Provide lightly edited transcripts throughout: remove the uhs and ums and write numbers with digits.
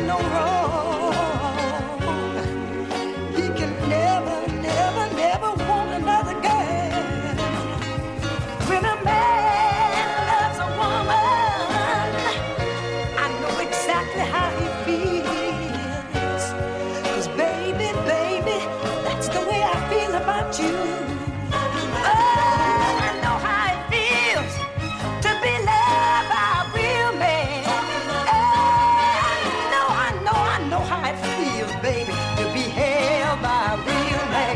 no wrong. He can never, never, never want another girl. When a man loves a woman, I know exactly how he feels. 'Cause baby, baby, that's the way I feel about you. Oh, I know how it feels to be loved by a real man. I know how it feels, baby, to be held by a real man.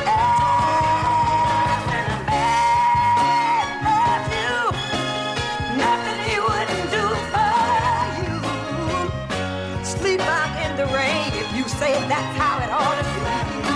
When a man loves you, nothing he wouldn't do for you. Sleep out in the rain if you say that's how it ought to be.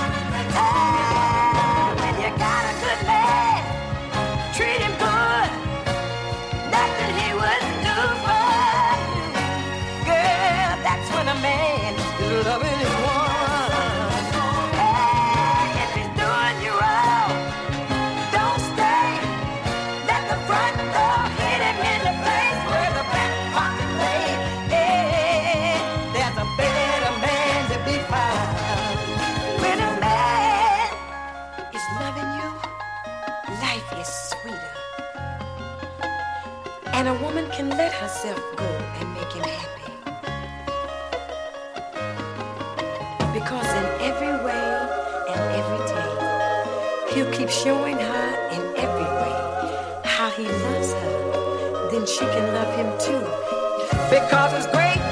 When you got a good man, treat him good. Nothing he wouldn't do for you. Girl, that's when a man is loving his woman. If he's doing you wrong, don't stay. Let the front door hit him in the place where the back pocket lay. There's a better man to be found. When a man is loving you, life is sweeter. And a woman can let herself go and make him happy. Because in every way and every day, he'll keep showing her in every way how he loves her. Then she can love him too. Because it's great